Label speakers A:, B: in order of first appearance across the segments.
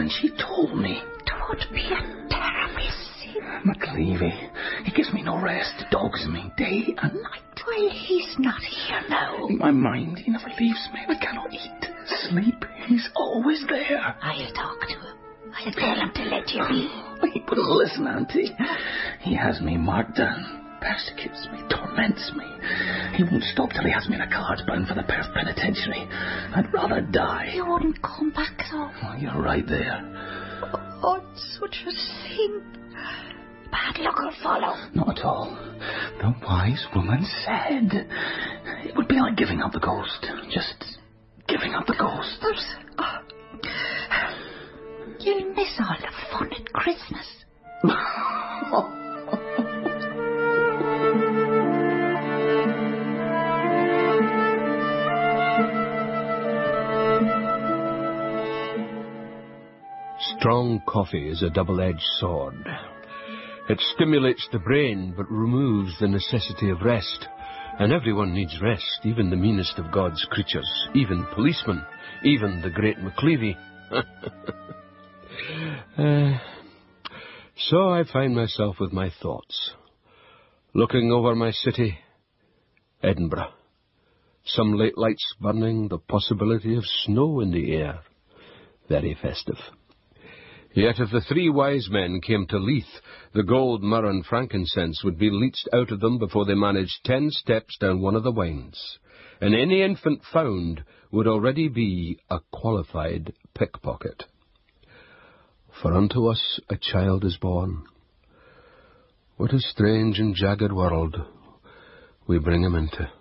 A: and she told me.
B: Don't be a terrible sin.
A: McLeavy, he gives me no rest, dogs me day and night.
B: Well, he's not here now.
A: In my mind, he never leaves me. I cannot eat, sleep. He's always there.
B: I'll talk to him. I'll tell him to let you be.
A: He wouldn't listen, Auntie. He has me marked down, persecutes me, torments me. He won't stop till he has me in a cart bound for the Perth Penitentiary. I'd rather die.
B: You wouldn't come back, though.
A: Oh, you're right there.
B: Oh, it's such a sin. Bad luck will follow.
A: Not at all. The wise woman said it would be like giving up the ghost. Just giving up the ghost.
B: You'll miss all the fun at Christmas.
C: Strong coffee is a double-edged sword. It stimulates the brain, but removes the necessity of rest. And everyone needs rest, even the meanest of God's creatures, even policemen, even the great McLeavy. So I find myself with my thoughts, looking over my city, Edinburgh. Some late lights burning, the possibility of snow in the air. Very festive. Yet if the three wise men came to Leith, the gold, myrrh and frankincense would be leached out of them before they managed 10 steps down one of the wynds, and any infant found would already be a qualified pickpocket. For unto us a child is born. What a strange and jagged world we bring him into.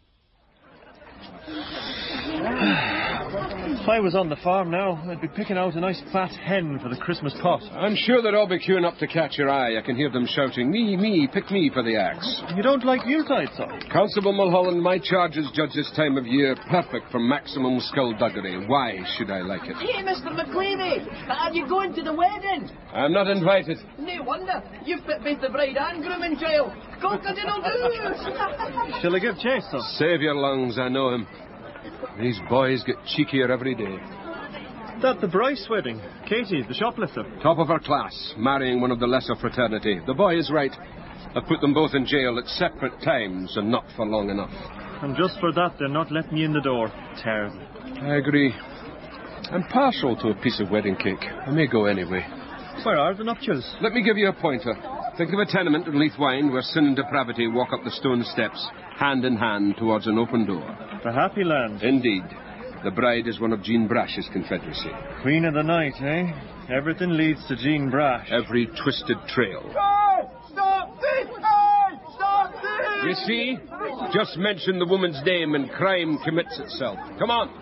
D: If I was on the farm now, I'd be picking out a nice fat hen for the Christmas pot.
C: I'm sure they'll all be queuing up to catch your eye. I can hear them shouting, me, pick me for the axe.
D: You don't like Yuletide, sir?
C: Constable Mulholland, my charges judge this time of year perfect for maximum skullduggery. Why should I like it?
E: Hey, Mr. McLeavy, are you going to the wedding?
C: I'm not invited.
E: No wonder. You've put both the bride and groom in jail. Cock-a-doodle-doo.
D: Shall I give chase, sir?
C: Save your lungs, I know him. These boys get cheekier every day.
D: That the Bryce wedding. Katie, the shoplifter.
C: Top of her class, marrying one of the lesser fraternity. The boy is right. I've put them both in jail at separate times and not for long enough.
D: And just for that, they're not letting me in the door. Terrible.
C: I agree. I'm partial to a piece of wedding cake. I may go anyway.
D: Where are the nuptials?
C: Let me give you a pointer. Think of a tenement in Leith Wynd where sin and depravity walk up the stone steps, hand in hand towards an open door.
D: The Happy Land.
C: Indeed. The bride is one of Jean Brash's confederacy.
D: Queen of the night, eh? Everything leads to Jean Brash.
C: Every twisted trail.
E: Hey, stop this! Hey, stop this!
C: You see? Just mention the woman's name and crime commits itself. Come on.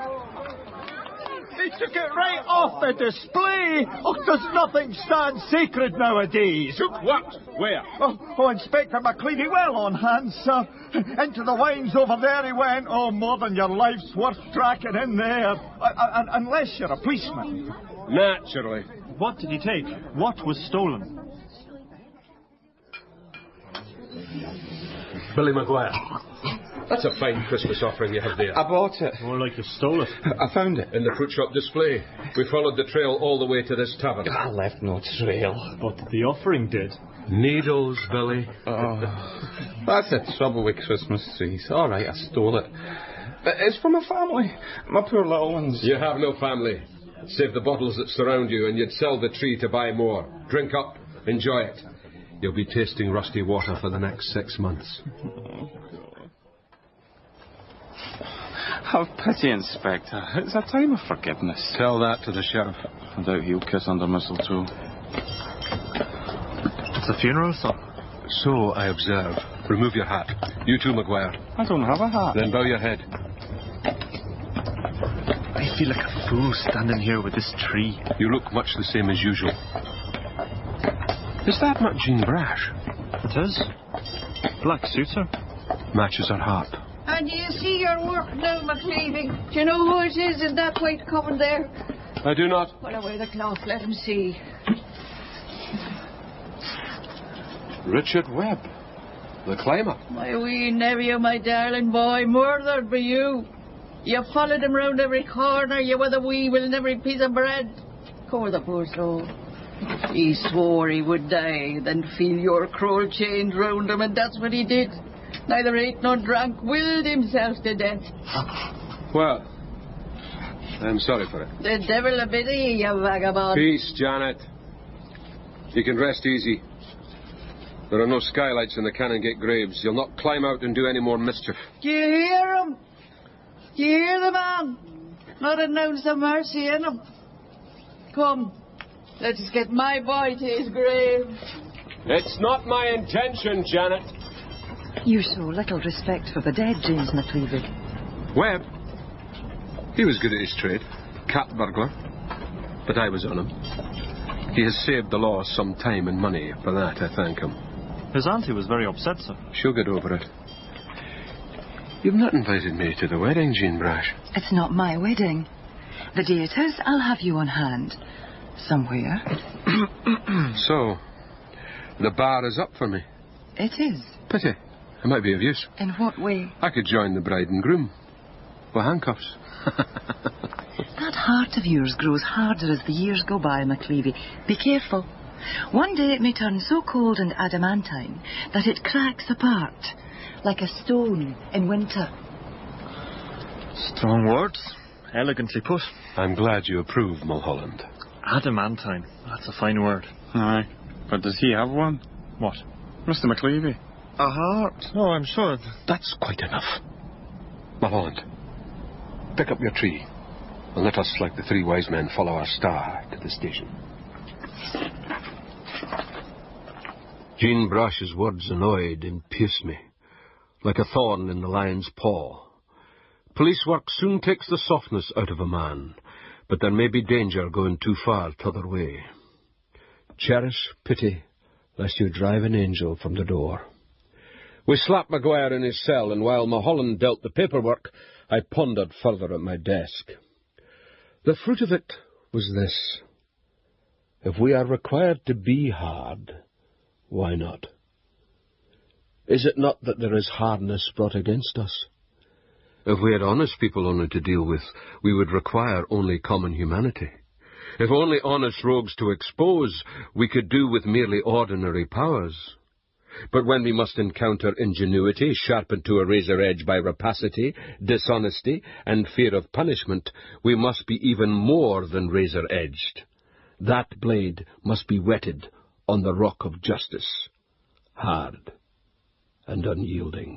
F: They took it right off the display. Oh, does nothing stand sacred nowadays?
C: Took what? Where?
F: Oh, Inspector McLeavy, well on hand, sir. Into the wines over there he went. Oh, more than your life's worth tracking in there. Unless you're a policeman.
C: Naturally.
D: What did he take? What was stolen?
C: Billy Maguire. That's a fine Christmas offering you have there.
F: I bought it.
D: More like you stole it.
F: I found it.
C: In the fruit shop display. We followed the trail all the way to this tavern.
F: I left no trail.
D: But the offering did.
C: Needles, Billy.
F: Oh, that's the trouble with Christmas trees. All right, I stole it. But it's from a family. My poor little ones.
C: You have no family. Save the bottles that surround you and you'd sell the tree to buy more. Drink up. Enjoy it. You'll be tasting rusty water for the next 6 months.
G: Have pity, Inspector. It's a time of forgiveness.
C: Tell that to the sheriff.
G: I doubt he'll kiss under mistletoe.
D: It's a funeral, sir.
C: So I observe. Remove your hat. You too, Maguire.
G: I don't have a hat.
C: Then bow your head.
D: I feel like a fool standing here with this tree.
C: You look much the same as usual. Is that not Jean Brash?
D: It is. Black suits her.
C: Matches her harp.
E: And do you see your work now, McLeavy? Do you know who it is in that white coven there?
C: I do not.
E: Well, away the cloth, let him see.
C: Richard Webb, the climber.
E: My wee nephew, my darling boy, murdered by you. You followed him round every corner, you were the wee will in every piece of bread. Poor the poor soul. He swore he would die, then feel your cruel chains round him, and that's what he did. Neither ate nor drank, willed himself to death.
C: Well, I'm sorry for it.
E: The devil a bit of ye, you vagabond.
C: Peace, Janet. You can rest easy. There are no skylights in the Canongate graves. You'll not climb out and do any more mischief.
E: Do you hear him? Do you hear the man? Not an ounce of mercy in him. Come, let us get my boy to his grave.
C: It's not my intention, Janet.
H: You show little respect for the dead, James McLeavy.
C: Webb. He was good at his trade. Cat burglar. But I was on him. He has saved the law some time and money. For that, I thank him.
D: His auntie was very upset, sir.
C: She'll get over it. You've not invited me to the wedding, Jean Brash.
H: It's not my wedding. The day it is, I'll have you on hand. Somewhere.
C: So, the bar is up for me.
H: It is.
C: Pity. I might be of use.
H: In what way?
C: I could join the bride and groom. With handcuffs.
H: That heart of yours grows harder as the years go by, McLeavy. Be careful. One day it may turn so cold and adamantine that it cracks apart, like a stone in winter.
D: Strong words. Elegantly put.
C: I'm glad you approve, Mulholland.
D: Adamantine. That's a fine word.
G: Aye. But does he have one?
D: What?
G: Mr. McLeavy.
D: A heart? Oh, I'm sure.
C: That's quite enough. Mulholland, pick up your tree, and let us, like the three wise men, follow our star to the station. Jean Brash's words annoyed and pierced me, like a thorn in the lion's paw. Police work soon takes the softness out of a man, but there may be danger going too far t'other way. Cherish pity, lest you drive an angel from the door. We slapped Maguire in his cell, and while Mulholland dealt the paperwork, I pondered further at my desk. The fruit of it was this. If we are required to be hard, why not? Is it not that there is hardness brought against us? If we had honest people only to deal with, we would require only common humanity. If only honest rogues to expose, we could do with merely ordinary powers. But when we must encounter ingenuity, sharpened to a razor edge by rapacity, dishonesty, and fear of punishment, we must be even more than razor-edged. That blade must be whetted on the rock of justice, hard and unyielding.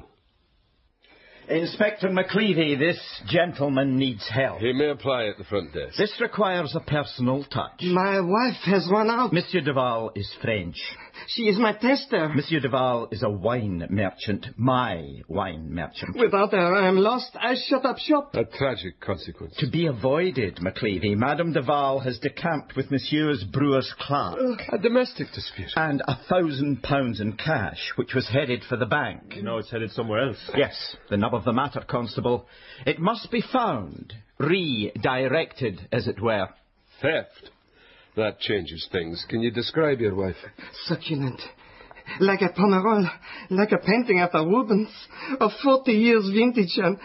F: Inspector McLeavy, this gentleman needs help.
C: He may apply at the front desk.
F: This requires a personal touch.
I: My wife has run out.
F: Monsieur Duval is French.
I: She is my tester.
F: Monsieur Duval is a wine merchant. My wine merchant.
I: Without her, I am lost. I shut up shop.
C: A tragic consequence.
F: To be avoided, McLeavy, Madame Duval has decamped with Monsieur's brewer's clerk.
C: A domestic dispute.
F: And £1,000 in cash, which was headed for the bank.
D: You know it's headed somewhere else.
F: Yes, the nub of the matter, Constable. It must be found. Redirected, as it were.
C: Theft. That changes things. Can you describe your wife?
I: Succulent. Like a Pomerol. Like a painting after Rubens. Of 40 years vintage and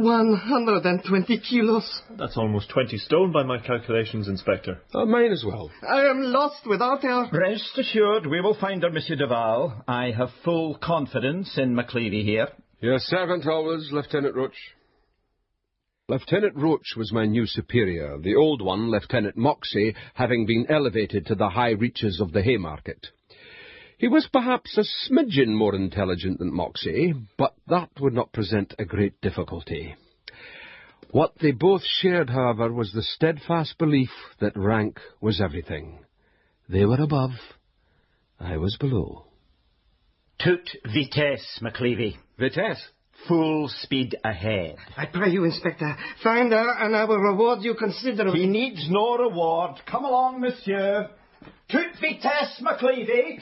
I: 120 kilos.
D: That's almost 20 stone by my calculations, Inspector.
C: Mine as well.
I: I am lost without her.
F: Rest assured, we will find her, Monsieur Duval. I have full confidence in McLeavy here.
C: Your servant always, Lieutenant Roach. Lieutenant Roach was my new superior, the old one, Lieutenant Moxey, having been elevated to the high reaches of the Haymarket. He was perhaps a smidgen more intelligent than Moxey, but that would not present a great difficulty. What they both shared, however, was the steadfast belief that rank was everything. They were above, I was below.
F: Toute vitesse, McLeavy.
C: Vitesse?
F: Full speed ahead.
I: I pray you, Inspector, find her and I will reward you considerably.
F: He needs no reward. Come along, monsieur. Toute vitesse, McLeavy.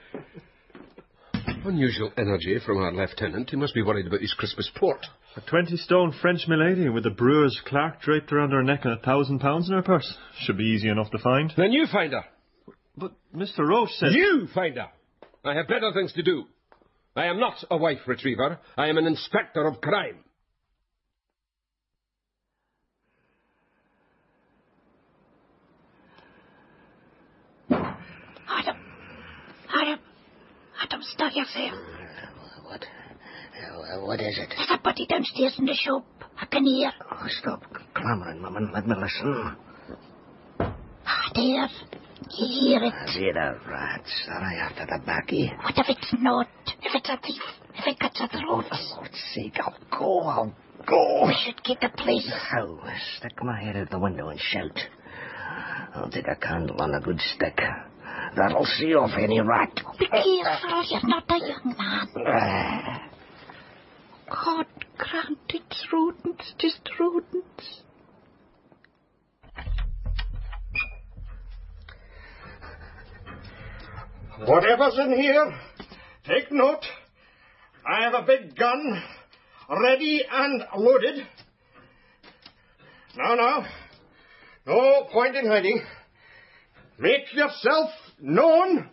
C: Unusual energy from our lieutenant. He must be worried about his Christmas port.
D: A 20-stone French milady with a brewer's clerk draped around her neck and £1,000 in her purse. Should be easy enough to find.
C: Then you find her.
D: But Mr. Roche said...
C: You find her. I have better things to do. I am not a wife retriever. I am an inspector of crime.
B: you, sir?
A: What is it?
B: There's a body downstairs in the shop. I can hear.
A: Oh, stop clamouring, Mum, and let me listen.
B: There. You hear it.
A: See the rats. Are I after the baccy?
B: What if it's not? If it's a thief? If it cuts at the road?
A: For God's sake, I'll go.
B: We should get the place.
A: How? Stick my head out the window and shout. I'll take a candle on a good stick. That'll see off any rat.
B: Be careful, you're not a young man. God grant it's rodents, just rodents.
I: Whatever's in here, take note. I have a big gun, ready and loaded. Now. No point in hiding. Make yourself known.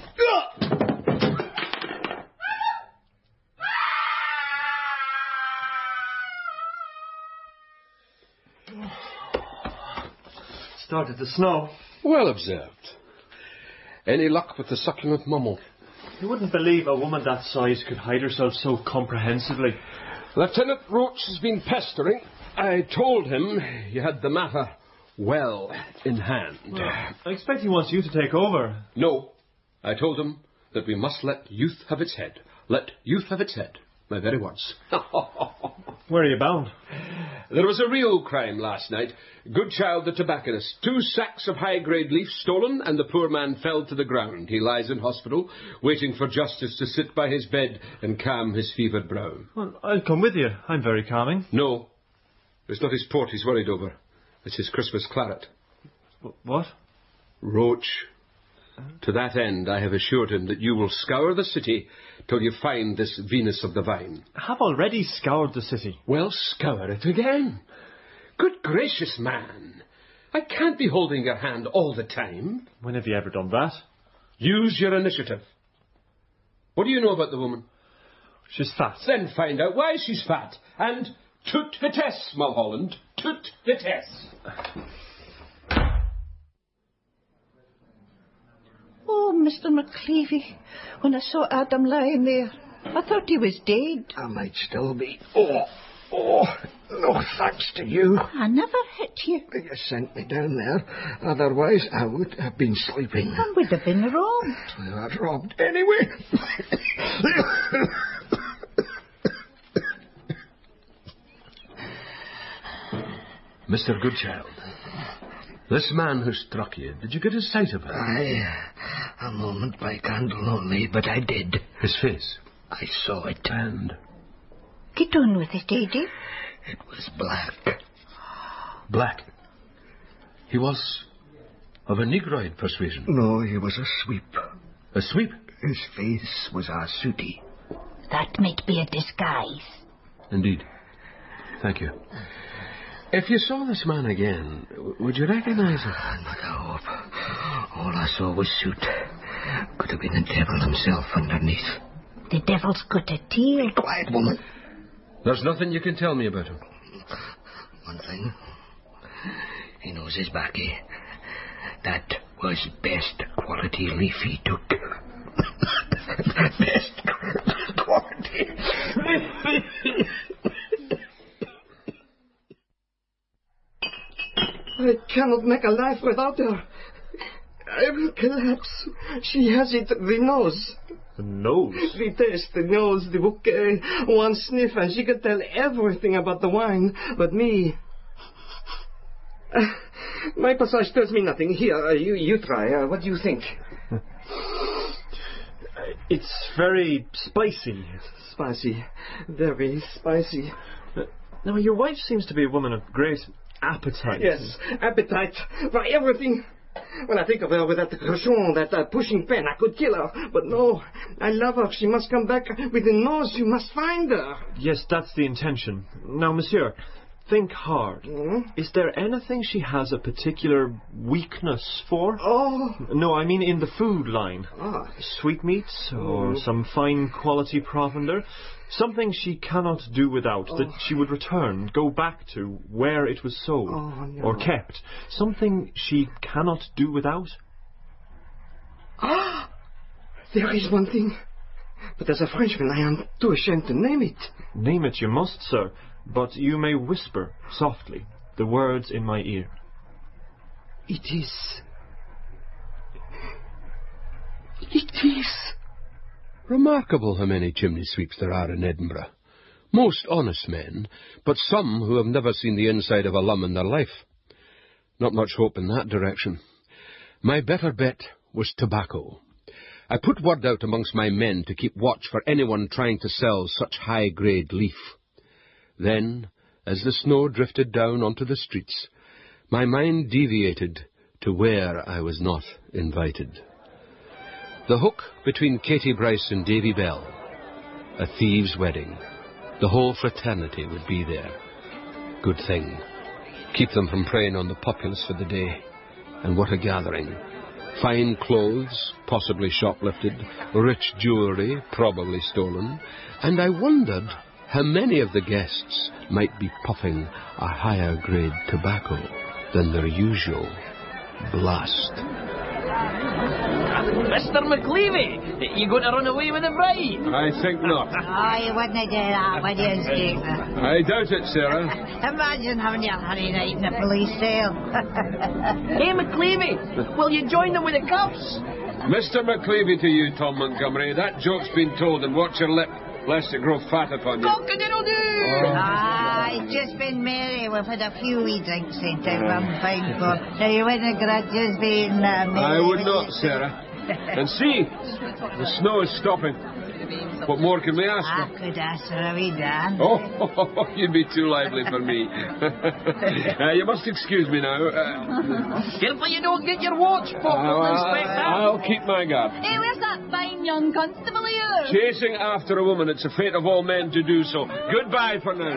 D: Started to snow.
C: Well observed. Any luck with the succulent mummel?
D: You wouldn't believe a woman that size could hide herself so comprehensively.
C: Lieutenant Roach has been pestering. I told him you had the matter well in hand.
D: Well, I expect he wants you to take over.
C: No. I told him that we must let youth have its head. Let youth have its head. My very words.
D: Where are you bound?
C: There was a real crime last night. Goodchild the tobacconist. 2 sacks of high-grade leaf stolen, and the poor man fell to the ground. He lies in hospital, waiting for justice to sit by his bed and calm his fevered brow.
D: Well, I'll come with you. I'm very calming.
C: No. It's not his port he's worried over. It's his Christmas claret.
D: What?
C: Roach. To that end, I have assured him that you will scour the city till you find this Venus of the Vine.
D: I have already scoured the city.
C: Well, scour it again. Good gracious, man. I can't be holding your hand all the time.
D: When have you ever done that?
C: Use your initiative. What do you know about the woman?
D: She's fat.
C: Then find out why she's fat. And toute vitesse, Mulholland. Toute vitesse.
E: Oh, Mr. McCleavy, when I saw Adam lying there, I thought he was dead.
A: I might still be. Oh, no thanks to you.
B: I never hit you.
A: You sent me down there. Otherwise, I would have been sleeping.
B: And we'd have been robbed.
A: We got robbed anyway.
C: Mr. Goodchild, this man who struck you, did you get a sight of him?
A: A moment by candle only, but I did.
C: His face?
A: I saw it.
C: And?
B: Get on with it, Eddie.
A: It was black.
C: Black? He was of a negroid persuasion?
A: No, he was a sweep.
C: A sweep?
A: His face was a sooty.
B: That might be a disguise.
C: Indeed. Thank you. If you saw this man again, would you recognize him?
A: Not a hope. All I saw was soot. Could have been the devil himself underneath.
B: The devil's got a tail.
A: Be quiet, woman.
C: There's nothing you can tell me about him.
A: One thing. He knows his baccy. That was best quality leaf he took. Best quality.
I: I cannot make a life without her. I will collapse. She has it, the nose.
D: The nose?
I: The taste, the nose, the bouquet. One sniff and she could tell everything about the wine. But me... my passage tells me nothing. Here, you try. What do you think?
D: It's very spicy.
I: Spicy. Very spicy.
D: Now, your wife seems to be a woman of great appetite.
I: Yes, appetite for everything. When I think of her with that cochon, that pushing pen, I could kill her. But no, I love her. She must come back with the nose. You must find her.
D: Yes, that's the intention. Now, monsieur, think hard.
I: Mm-hmm.
D: Is there anything she has a particular weakness for?
I: Oh.
D: No, I mean in the food line.
I: Ah.
D: Sweetmeats or some fine quality provender. Something she cannot do without, that she would return, go back to where it was sold or kept. Something she cannot do without.
I: Ah! There is one thing. But as a Frenchman, I am too ashamed to name it.
D: Name it you must, sir, but you may whisper softly the words in my ear.
I: It is... It is...
C: Remarkable how many chimney sweeps there are in Edinburgh. Most honest men, but some who have never seen the inside of a lum in their life. Not much hope in that direction. My better bet was tobacco. I put word out amongst my men to keep watch for anyone trying to sell such high-grade leaf. Then, as the snow drifted down onto the streets, my mind deviated to where I was not invited. The hook between Katie Bryce and Davy Bell. A thieves' wedding. The whole fraternity would be there. Good thing. Keep them from preying on the populace for the day. And what a gathering. Fine clothes, possibly shoplifted, rich jewellery, probably stolen, and I wondered how many of the guests might be puffing a higher grade tobacco than their usual blast.
A: Mr. McLeavy, you going to run away with the bride?
C: I think not.
B: Oh, you wouldn't do that, would you, Skeeter?
C: I doubt it, Sarah.
B: Imagine having your honey night in a police cell.
A: Hey, McLeavy, will you join them with the cuffs?
C: Mr. McLeavy to you, Tom Montgomery. That joke's been told, and watch your lip, lest it grow fat upon you.
A: Cock-a-doodle-doo!
B: It's just been merry. We've had a few wee drinks into rum fine for. Now, you wouldn't grudge us being merry.
C: I would not, Sarah. And see, the snow is stopping. What more can we ask
B: I
C: for?
B: could ask for a wee dance.
C: Oh, you'd be too lively for me. You must excuse me now.
A: Careful you don't get your watch pocket, Inspector.
C: I'll keep my guard.
B: Hey, where's that fine young constable of yours?
C: Chasing after a woman, it's a fate of all men to do so. Goodbye for now.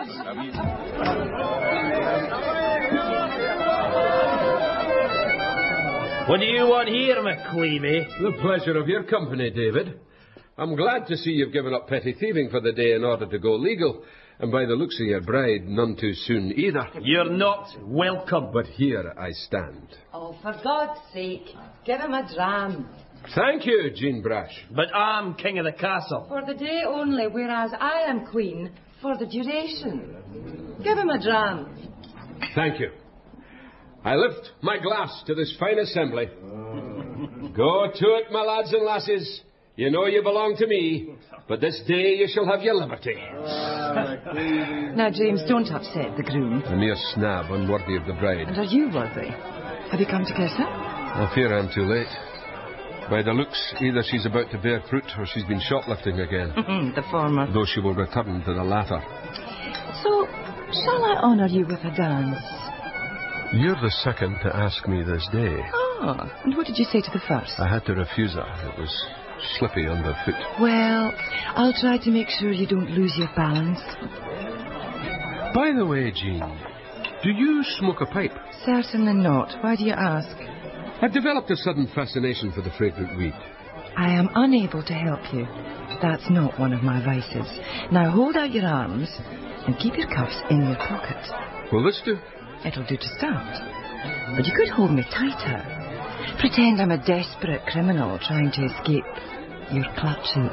A: What do you want here, McLeavy?
C: The pleasure of your company, David. I'm glad to see you've given up petty thieving for the day in order to go legal. And by the looks of your bride, none too soon either.
A: You're not welcome.
C: But here I stand.
H: Oh, for God's sake, give him a dram.
C: Thank you, Jean Brash.
A: But I'm king of the castle.
H: For the day only, whereas I am queen for the duration. Give him a dram.
C: Thank you. I lift my glass to this fine assembly. Go to it, my lads and lasses. You know you belong to me, but this day you shall have your liberty.
H: Now, James, don't upset the groom.
C: A mere snab unworthy of the bride.
H: And are you worthy? Have you come to kiss her?
C: I fear I'm too late. By the looks, either she's about to bear fruit or she's been shoplifting again.
H: The former.
C: Though she will return to the latter.
H: So, shall I honour you with a dance?
C: You're the second to ask me this day.
H: Ah, and what did you say to the first?
C: I had to refuse her. It was slippy underfoot.
H: Well, I'll try to make sure you don't lose your balance.
C: By the way, Jean, do you smoke a pipe?
H: Certainly not. Why do you ask?
C: I've developed a sudden fascination for the fragrant weed.
H: I am unable to help you. That's not one of my vices. Now hold out your arms and keep your cuffs in your pocket.
C: Will this do?
H: It'll do to start. But you could hold me tighter. Pretend I'm a desperate criminal trying to escape your clutches.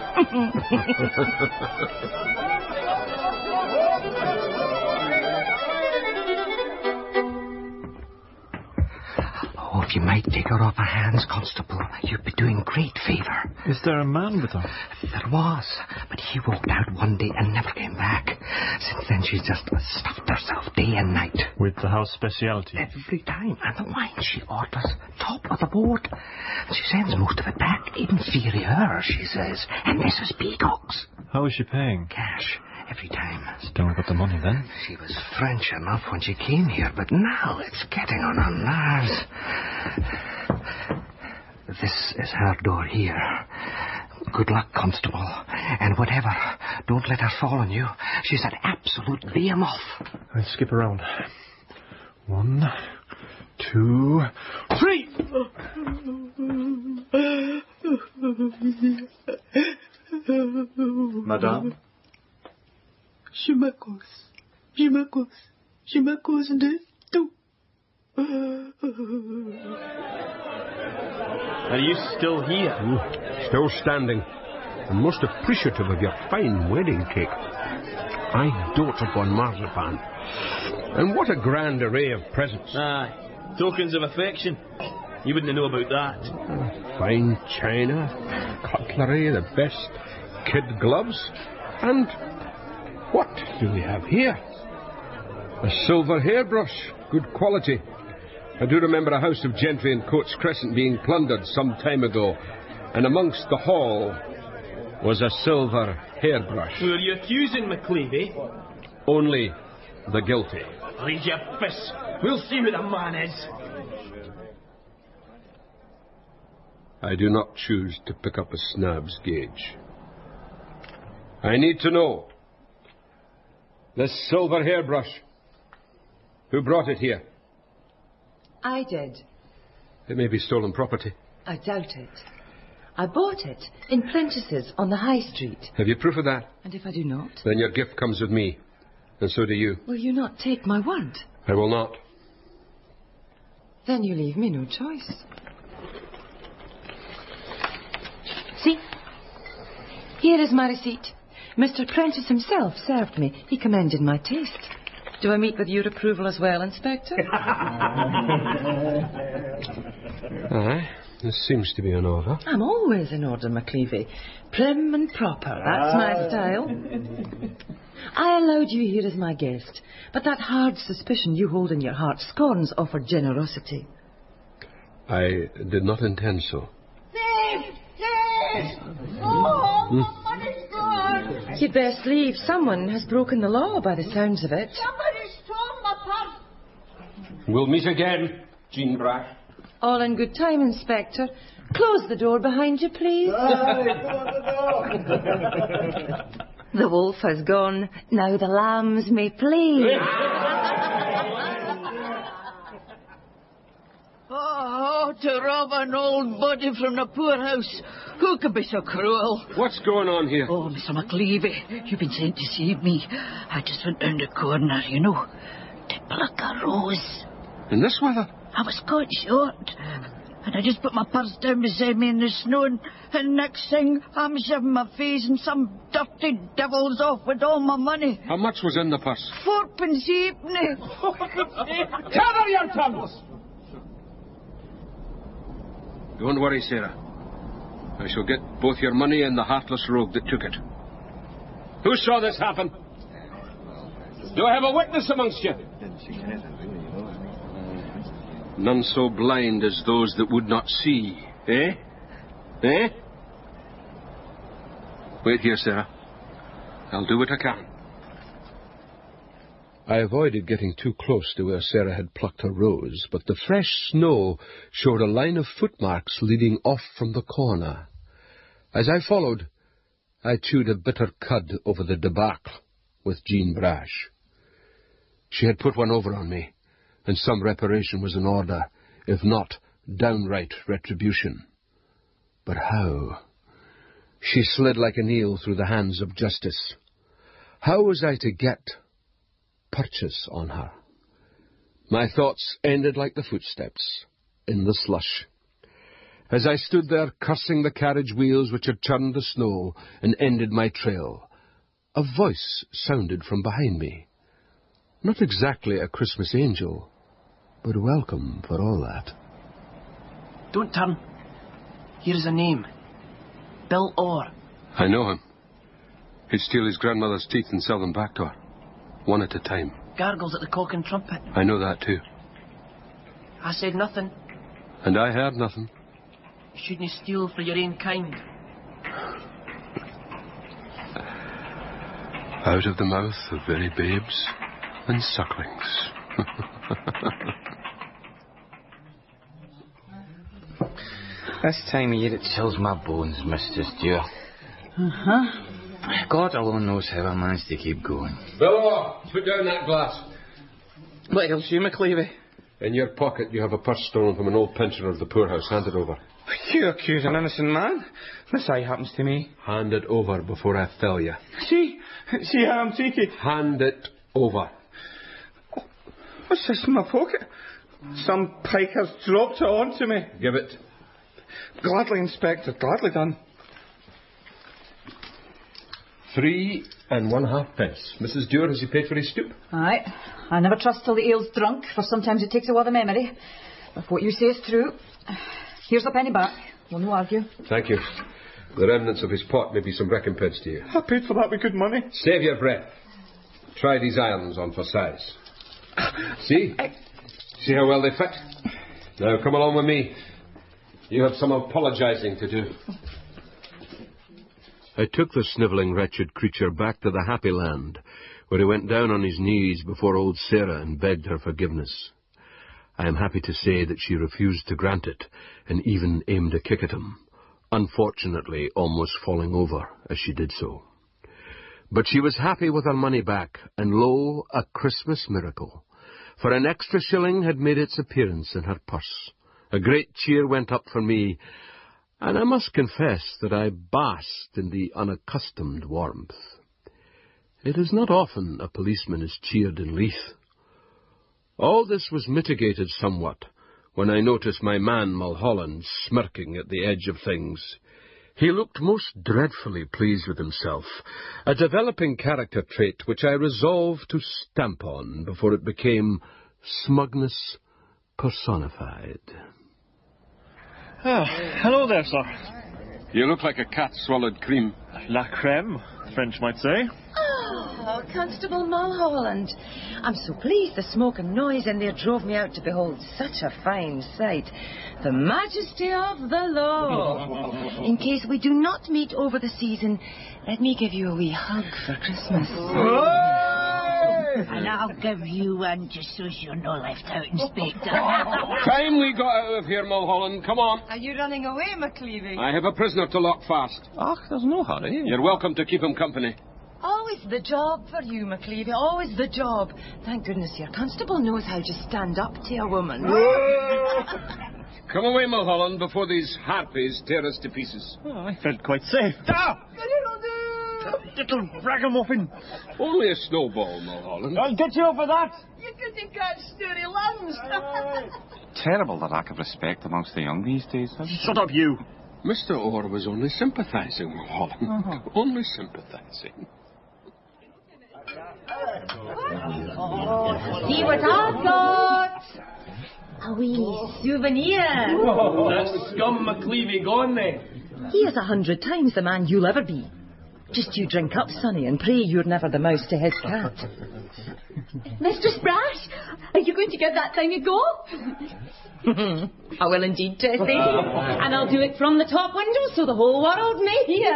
I: Oh, if you might take her off her hands, Constable, you'd be doing great favour.
D: Is there a man with her?
I: There was, but he walked out one day and never came back. Since then, she's just stuffed herself day and night.
D: With the house speciality?
I: Every time. And the wine she orders, top of the board. And she sends most of it back. Inferior, she says. And this is peacocks.
D: How is she paying?
I: Cash. Every time.
D: Still got the money then?
I: She was French enough when she came here, but now it's getting on her nerves. This is her door here. Good luck, Constable. And whatever, don't let her fall on you. She's an absolute behemoth.
D: I'll skip around. 1, 2, 3! Madame?
E: Je m'accuse de tout.
D: Are you still here?
C: Still standing. and most appreciative of your fine wedding cake. I dote upon marzipan. And what a grand array of presents.
J: Aye, tokens of affection. You wouldn't know about that.
C: Fine china, cutlery, the best kid gloves. And what do we have here? A silver hairbrush, good quality. I do remember a house of gentry in Coates Crescent being plundered some time ago, and amongst the haul was a silver hairbrush.
J: Who are you accusing, McCleavy?
C: Only the guilty.
J: Raise your fists. We'll see who the man is.
C: I do not choose to pick up a snob's gauge. I need to know. This silver hairbrush. Who brought it here?
H: I did.
C: It may be stolen property.
H: I doubt it. I bought it in Prentice's on the High Street.
C: Have you proof of that?
H: And if I do not?
C: Then your gift comes with me. And so do you.
H: Will you not take my word?
C: I will not.
H: Then you leave me no choice. See? Here is my receipt. Mr. Prentice himself served me. He commended my taste. Do I meet with your approval as well, Inspector?
C: Aye, this seems to be in order.
H: I'm always in order, McCleavy. Prim and proper, that's my style. I allowed you here as my guest, but that hard suspicion you hold in your heart scorns offered generosity.
C: I did not intend so.
B: Somebody's gone.
H: You'd best leave. Someone has broken the law by the sounds of it.
B: Somebody's stolen my purse.
C: We'll meet again, Jean Brash.
H: All in good time, Inspector. Close the door behind you, please. The wolf has gone. Now the lambs may play.
E: Oh, to rob an old body from the poorhouse. Who could be so cruel?
C: What's going on here?
E: Oh, Mr. McCleavy, you've been sent to see me. I just went round the corner, you know, to pluck a rose.
C: In this weather?
E: I was caught short. And I just put my purse down beside me in the snow, and next thing, I'm shoving my face and some dirty devil's off with all my money.
C: How much was in the purse?
E: 4pence halfpenny.
F: Cover your tongues!
C: Don't worry, Sarah. I shall get both your money and the heartless rogue that took it. Who saw this happen? Do I have a witness amongst you? None so blind as those that would not see, eh? Eh? Wait here, Sarah. I'll do what I can. I avoided getting too close to where Sarah had plucked her rose, but the fresh snow showed a line of footmarks leading off from the corner. As I followed, I chewed a bitter cud over the debacle with Jean Brash. She had put one over on me, and some reparation was in order, if not downright retribution. But how? She slid like an eel through the hands of justice. How was I to get purchase on her? My thoughts ended like the footsteps in the slush. As I stood there cursing the carriage wheels which had churned the snow and ended my trail, a voice sounded from behind me. Not exactly a Christmas angel, but welcome for all that.
J: Don't turn. Here is a name. Bill Orr.
C: I know him. He'd steal his grandmother's teeth and sell them back to her, one at a time.
J: Gargles at the Cock and Trumpet.
C: I know that too.
J: I said nothing.
C: And I heard nothing.
J: You shouldn't steal for your own kind.
C: Out of the mouth of very babes and sucklings.
G: This time of year it chills my bones, Mr. Stewart. God alone knows how I managed to keep going.
C: Bill, put down that glass.
G: What else you, McCleavy?
C: In your pocket you have a purse stolen from an old pensioner of the poorhouse. Hand it over.
G: You accuse an innocent man? This aye happens to me.
C: Hand it over before I fell you.
G: See how I'm treated.
C: Hand it over.
G: What's this in my pocket? Some pike has dropped it onto me.
C: Give it.
G: Gladly, Inspector, gladly done.
C: 3 1/2 pence. Mrs. Dewar, has he paid for his stoop?
K: Aye. I never trust till the ale's drunk, for sometimes it takes a while of memory. If what you say is true, here's a penny back. We'll no argue.
C: Thank you. The remnants of his pot may be some recompense to you.
F: I paid for that with good money.
C: Save your breath. Try these irons on for size. See? See how well they fit? Now come along with me. You have some apologising to do. I took the snivelling, wretched creature back to the happy land, where he went down on his knees before old Sarah and begged her forgiveness. I am happy to say that she refused to grant it, and even aimed a kick at him, unfortunately almost falling over as she did so. But she was happy with her money back, and lo, a Christmas miracle, for an extra shilling had made its appearance in her purse. A great cheer went up for me, and I must confess that I basked in the unaccustomed warmth. It is not often a policeman is cheered in Leith. All this was mitigated somewhat when I noticed my man Mulholland smirking at the edge of things. He looked most dreadfully pleased with himself, a developing character trait which I resolved to stamp on before it became smugness personified.
D: Hello there, sir.
C: You look like a cat swallowed cream.
D: La creme, the French might say.
H: Oh, Constable Mulholland. I'm so pleased the smoke and noise in there drove me out to behold such a fine sight. The majesty of the law. In case we do not meet over the season, let me give you a wee hug for Christmas.
B: And I'll give you one just so you're no left out, Inspector.
C: Time we got out of here, Mulholland. Come on.
H: Are you running away, McLeavy?
C: I have a prisoner to lock fast.
G: There's no hurry.
C: You're welcome to keep him company.
H: Always the job for you, McLeavy. Always the job. Thank goodness your constable knows how to stand up to a woman.
C: Come away, Mulholland, before these harpies tear us to pieces.
D: I felt quite safe. Little ragamuffin.
C: Only a snowball, Mulholland.
D: I'll get you over that.
H: You couldn't catch Sturry Lungs.
G: Terrible the lack of respect amongst the young these days.
D: Shut up, you.
C: Mr. Orr was only sympathising, Mulholland. Only sympathising.
H: See what I've got. A wee souvenir.
J: That scum McLeavy gone then.
H: He is 100 times the man you'll ever be. Just you drink up, Sonny, and pray you're never the mouse to his cat.
L: Mistress Brash, are you going to give that thing a go?
H: I will indeed, Tessie.
L: And I'll do it from the top window so the whole world may hear.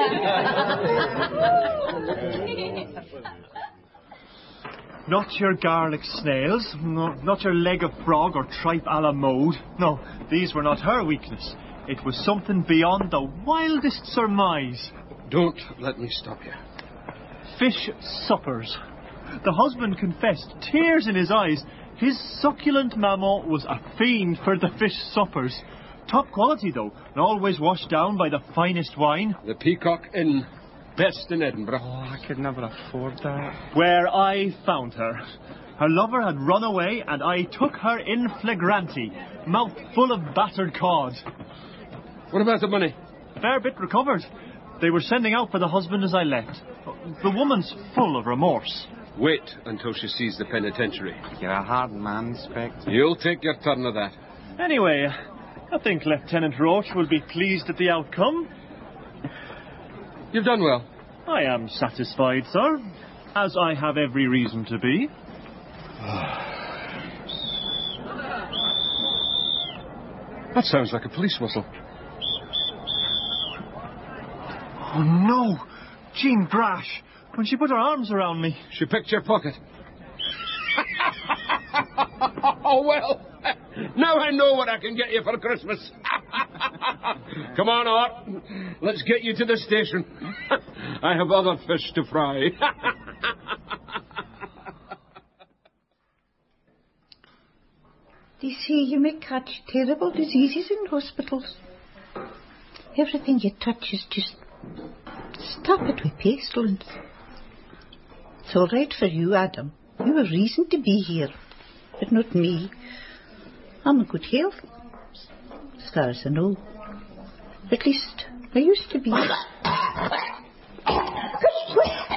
D: Not your garlic snails, no, not your leg of frog or tripe a la mode. No, these were not her weakness. It was something beyond the wildest surmise.
C: Don't let me stop you.
D: Fish suppers. The husband confessed, tears in his eyes, his succulent maman was a fiend for the fish suppers. Top quality, though, and always washed down by the finest wine.
C: The Peacock Inn, best in Edinburgh.
G: I could never afford that.
D: Where I found her. Her lover had run away, and I took her in flagranti, mouth full of battered cod.
C: What about the money?
D: Fair bit recovered. They were sending out for the husband as I left. The woman's full of remorse.
C: Wait until she sees the penitentiary.
G: You're a hard man, Inspector.
C: You'll take your turn of that.
D: Anyway, I think Lieutenant Roach will be pleased at the outcome.
C: You've done well.
D: I am satisfied, sir, as I have every reason to be.
C: That sounds like a police whistle.
D: Oh, no! Jean Brash, when she put her arms around me.
C: She picked your pocket. Oh, well, now I know what I can get you for Christmas. Come on, Art. Let's get you to the station. I have other fish to fry.
B: They say you may catch terrible diseases in hospitals. Everything you touch is just... stop it with pestilence. It's all right for you, Adam. You have reason to be here, but not me. I'm in good health, as far as I know. At least, I used to be.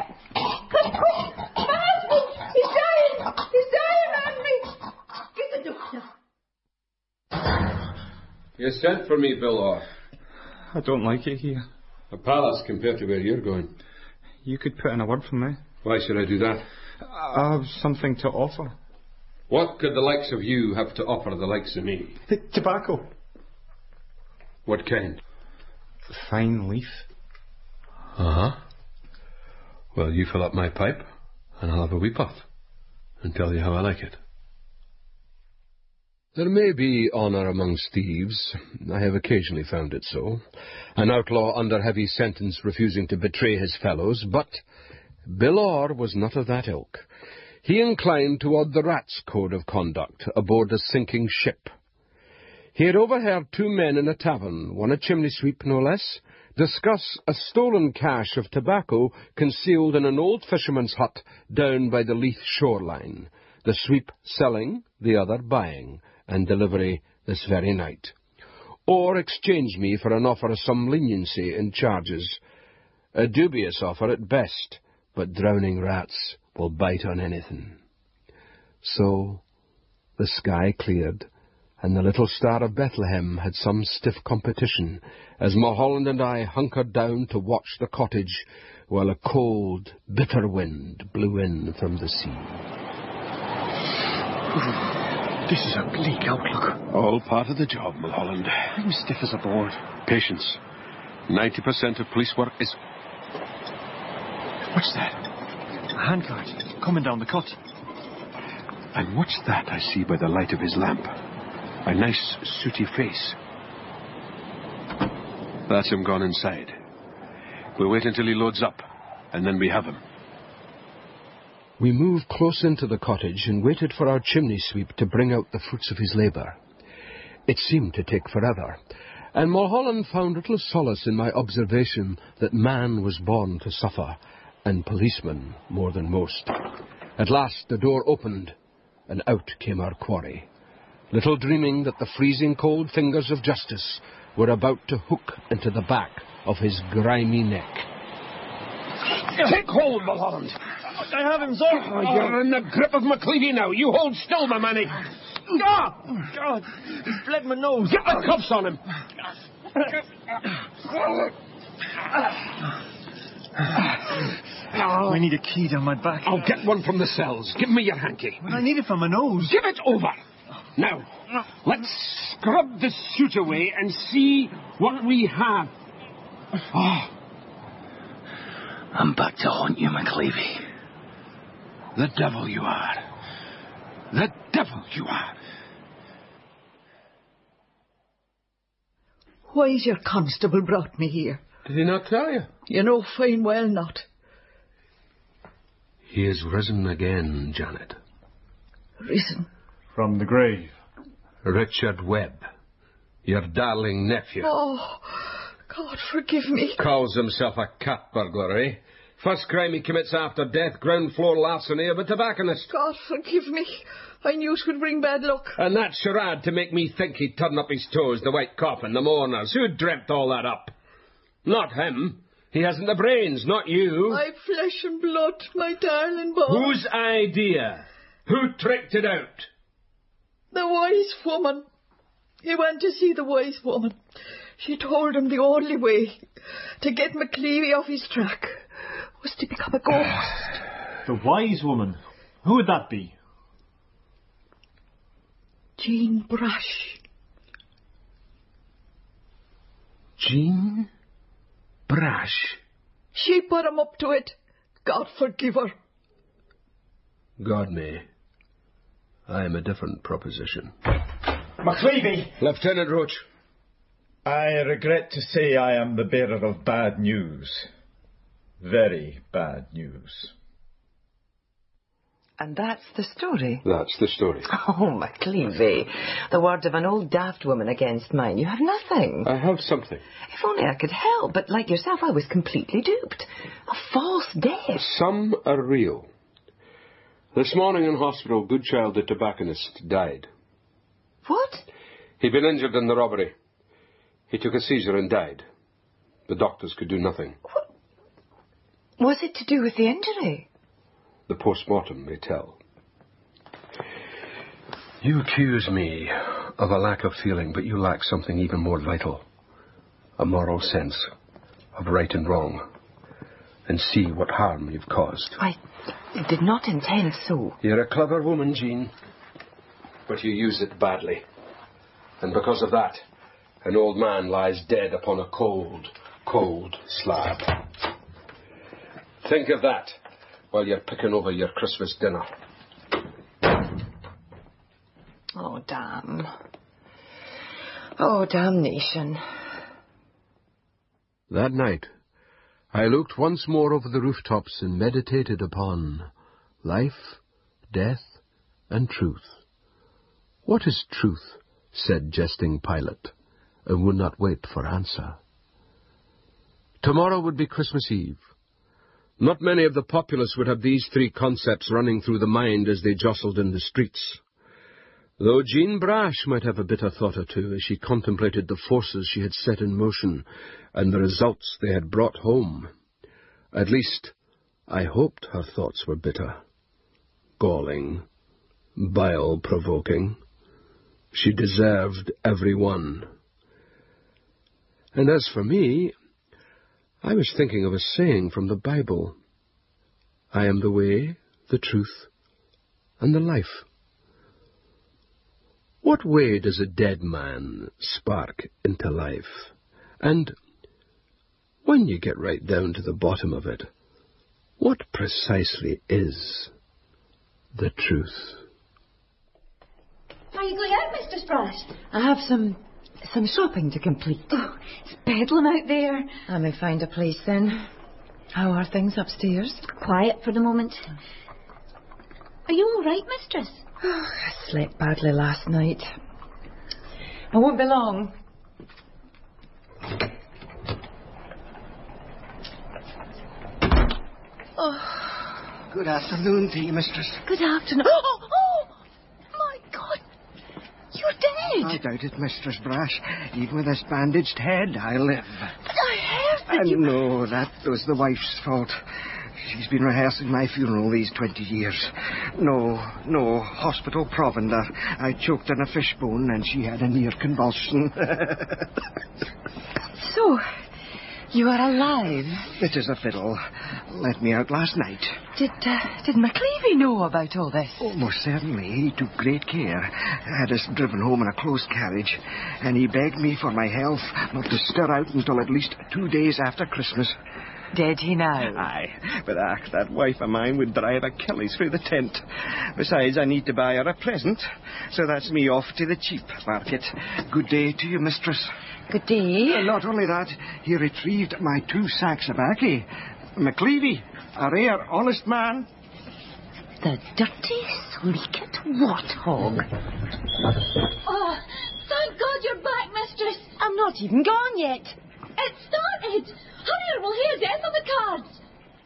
C: You sent for me, Bill Orr.
G: I don't like it here.
C: A palace compared to where you're going.
G: You could put in a word for me.
C: Why should I do that?
G: I have something to offer.
C: What could the likes of you have to offer the likes of me?
G: Tobacco.
C: What kind?
G: Fine leaf.
C: Uh-huh. Well, you fill up my pipe, and I'll have a wee puff, and tell you how I like it. There may be honour amongst thieves. I have occasionally found it so. An outlaw under heavy sentence refusing to betray his fellows, but Bill Orr was not of that ilk. He inclined toward the rat's code of conduct aboard a sinking ship. He had overheard two men in a tavern, one a chimney sweep no less, discuss a stolen cache of tobacco concealed in an old fisherman's hut down by the Leith shoreline, the sweep selling, the other buying, and delivery this very night. Or exchange me for an offer of some leniency in charges. A dubious offer at best, but drowning rats will bite on anything. So the sky cleared, and the little star of Bethlehem had some stiff competition, as Mulholland and I hunkered down to watch the cottage, while a cold, bitter wind blew in from the sea.
J: This is a bleak outlook.
C: All part of the job, Mulholland.
J: I'm stiff as a board.
C: Patience. 90% of police work is...
J: What's that? A handcart coming down the cut.
C: And what's that I see by the light of his lamp? A nice, sooty face. That's him gone inside. We'll wait until he loads up, and then we have him. We moved close into the cottage and waited for our chimney sweep to bring out the fruits of his labour. It seemed to take forever, and Mulholland found little solace in my observation that man was born to suffer, and policeman more than most. At last the door opened, and out came our quarry, little dreaming that the freezing cold fingers of justice were about to hook into the back of his grimy neck. Take hold, Mulholland!
J: I have him, sir.
C: Oh, you're in the grip of McCleavey now. You hold still, my manny.
J: Oh, God, he's bled my nose.
C: Get the cuffs on him.
J: I need a key down my back.
C: I'll get one from the cells. Give me your hanky.
J: I need it from my nose.
C: Give it over. Now, let's scrub this suit away and see what we have.
A: Oh. I'm back to haunt you, McCleavey.
C: The devil you are. The devil you are.
B: Why's your constable brought me here?
C: Did he not tell you?
B: You know fine well not.
C: He is risen again, Janet.
B: Risen?
D: From the grave.
C: Richard Webb, your darling nephew.
B: Oh, God forgive me.
C: Calls himself a cat burglar, eh? First crime he commits after death, ground floor larceny of a tobacconist.
B: God forgive me. I knew it would bring bad luck.
C: And that charade to make me think he'd turn up his toes, the white coffin, the mourners. Who dreamt all that up? Not him. He hasn't the brains, not you.
B: My flesh and blood, my darling boy.
C: Whose idea? Who tricked it out?
B: The wise woman. He went to see the wise woman. She told him the only way to get McCleavey off his track was to become a ghost.
D: The wise woman? Who would that be?
B: Jean Brash.
C: Jean Brash?
B: She put him up to it. God forgive her.
C: God may. I am a different proposition.
F: McCleavey!
C: Lieutenant Roach.
F: I regret to say I am the bearer of bad news. Very bad news.
H: And that's the story?
C: That's the story.
H: Oh, McCleavey. The word of an old daft woman against mine. You have nothing.
C: I have something.
H: If only I could help, but like yourself, I was completely duped. A false death.
C: Some are real. This morning in hospital, Goodchild, the tobacconist, died.
H: What?
C: He'd been injured in the robbery. He took a seizure and died. The doctors could do nothing.
H: What? Was it to do with the injury?
C: The post-mortem may tell. You accuse me of a lack of feeling, but you lack something even more vital. A moral sense of right and wrong. And see what harm you've caused.
H: I did not intend so.
C: You're a clever woman, Jean. But you use it badly. And because of that, an old man lies dead upon a cold, cold slab. Think of that while you're picking over your Christmas dinner.
H: Oh, damn. Oh, damnation.
C: That night, I looked once more over the rooftops and meditated upon life, death, and truth. What is truth? Said jesting Pilate, and would not wait for answer. Tomorrow would be Christmas Eve. Not many of the populace would have these three concepts running through the mind as they jostled in the streets. Though Jean Brash might have a bitter thought or two as she contemplated the forces she had set in motion and the results they had brought home. At least, I hoped her thoughts were bitter, galling, bile-provoking. She deserved every one. And as for me, I was thinking of a saying from the Bible. I am the way, the truth, and the life. What way does a dead man spark into life? And when you get right down to the bottom of it, what precisely is the truth?
L: Are you going out, Mr. Sprash?
H: I have some shopping to complete.
L: Oh, it's bedlam out there.
H: I may find a place then. How are things upstairs?
L: Quiet for the moment. Are you all right, mistress?
H: I slept badly last night. I won't be long.
I: Oh. Good afternoon to you, mistress.
H: Good afternoon. Oh, my God. You're dead.
I: I doubt it, Mistress Brash. Even with this bandaged head, I live.
H: But I heard that you...
I: No, that was the wife's fault. She's been rehearsing my funeral these 20 years. No, hospital provender. I choked on a fishbone and she had a near convulsion.
H: So, you are alive?
I: It is a fiddle. Let me out last night.
H: Did McCleavy know about all this?
I: Oh, most certainly. He took great care. Had us driven home in a close carriage, and he begged me for my health not to stir out until at least 2 days after Christmas.
H: Dead he now?
I: Aye, but that wife of mine would drive Achilles through the tent. Besides, I need to buy her a present, so that's me off to the cheap market. Good day to you, mistress.
H: Good day.
I: Not only that, he retrieved my 2 sacks of baccy. McCleavy, a rare, honest man.
H: The dirty, sleeked warthog.
L: Oh, thank God you're back, mistress.
H: I'm not even gone yet.
L: It started. Hurry or we'll hear death on the cards.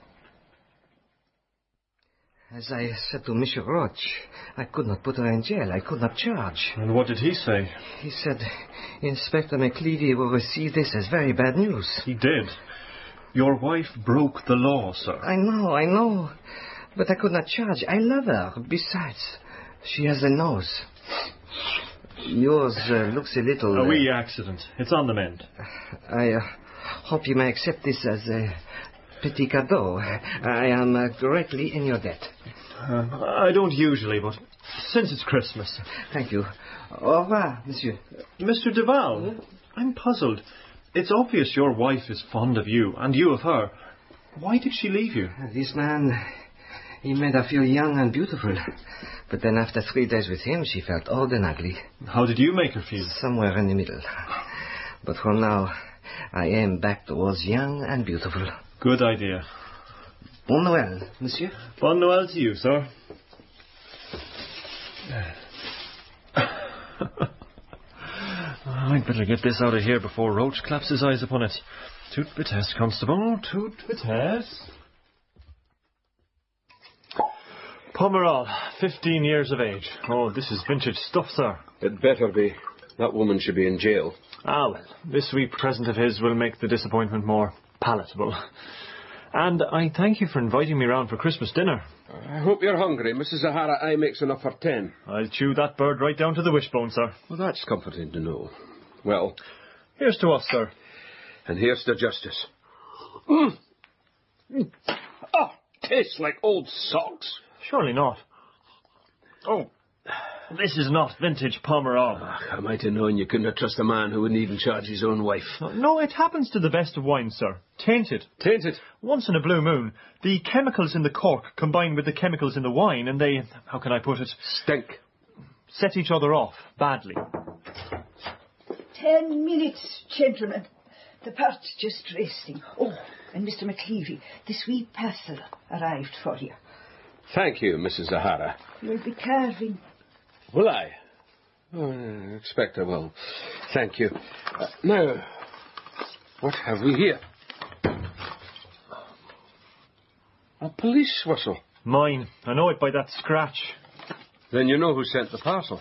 I: As I said to Monsieur Roach, I could not put her in jail. I could not charge.
D: And what did he say?
I: He said Inspector McCleavy will receive this as very bad news.
D: He did. Your wife broke the law, sir.
I: I know. But I could not charge. I love her. Besides, she has a nose. Yours looks a little...
D: A wee accident. It's on the mend.
I: I hope you may accept this as a petit cadeau. I am greatly in your debt.
D: I don't usually, but since it's Christmas...
I: Thank you. Au revoir, monsieur.
D: Mr. Duval, I'm puzzled. It's obvious your wife is fond of you, and you of her. Why did she leave you?
I: This man, he made her feel young and beautiful. But then after 3 days with him, she felt old and ugly.
D: How did you make her feel?
I: Somewhere in the middle. But for now, I am back towards young and beautiful.
D: Good idea.
I: Bon Noël, monsieur.
D: Bon Noël to you, sir. I'd better get this out of here before Roach claps his eyes upon it. Toot vitesse, constable, toot vitesse. Pomerol, 15 years of age. Oh, this is vintage stuff, sir.
C: It better be. That woman should be in jail.
D: Ah, well, this wee present of his will make the disappointment more palatable. And I thank you for inviting me round for Christmas dinner.
C: I hope you're hungry. Mrs. Zahara I makes enough for 10.
D: I'll chew that bird right down to the wishbone, sir.
C: Well, that's comforting to know. Well,
D: here's to us, sir.
C: And here's to justice. Oh, tastes like old socks.
D: Surely not. Oh, this is not vintage Pomerol.
C: I might have known you couldn't have trust a man who wouldn't even charge his own wife.
D: No, it happens to the best of wines, sir. Tainted.
C: Tainted?
D: Once in a blue moon, the chemicals in the cork combine with the chemicals in the wine and they, how can I put it?
C: Stink.
D: Set each other off, badly.
B: 10 minutes, gentlemen. The part's just resting. Oh, and Mr. McLeavy, this wee parcel arrived for you.
C: Thank you, Mrs. Zahara.
B: You'll be carving.
C: Will I? Oh, I expect I will. Thank you. Now, what have we here? A police whistle.
D: Mine. I know it by that scratch.
C: Then you know who sent the parcel.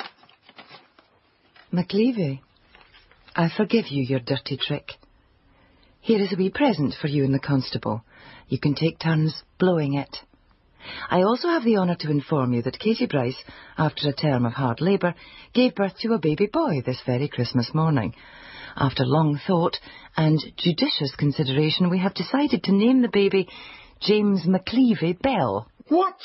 H: McLeavy, I forgive you your dirty trick. Here is a wee present for you and the constable. You can take turns blowing it. I also have the honour to inform you that Katie Bryce, after a term of hard labour, gave birth to a baby boy this very Christmas morning. After long thought and judicious consideration, we have decided to name the baby James McLeavy Bell.
C: What?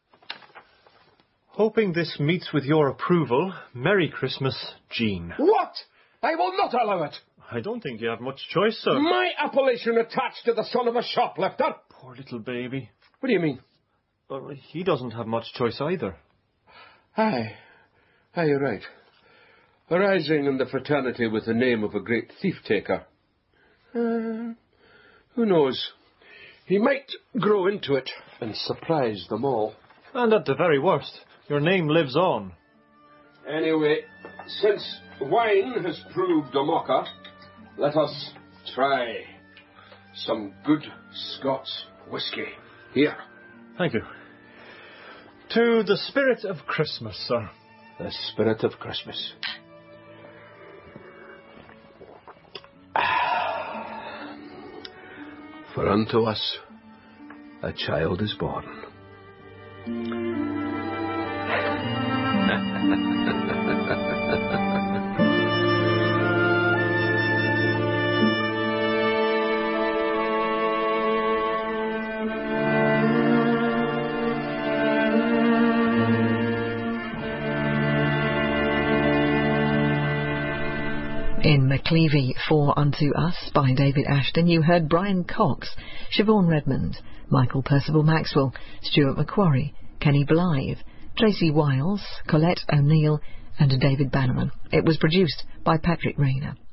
D: Hoping this meets with your approval, Merry Christmas, Jean.
C: What? I will not allow it.
D: I don't think you have much choice, sir.
C: My appellation attached to the son of a shoplifter.
D: Poor little baby.
C: What do you mean?
D: Well, he doesn't have much choice either.
C: Aye, you're right. Arising in the fraternity with the name of a great thief-taker. Who knows? He might grow into it and surprise them all.
D: And at the very worst, your name lives on.
C: Anyway, since wine has proved a mocker, let us try some good Scots whisky. Here.
D: Thank you. To the spirit of Christmas, sir.
C: The spirit of Christmas. For unto us a child is born.
M: In McLeavy, For Unto Us by David Ashton, you heard Brian Cox, Siobhan Redmond, Michael Percival Maxwell, Stuart Macquarie, Kenny Blythe, Tracy Wiles, Colette O'Neill and David Bannerman. It was produced by Patrick Rayner.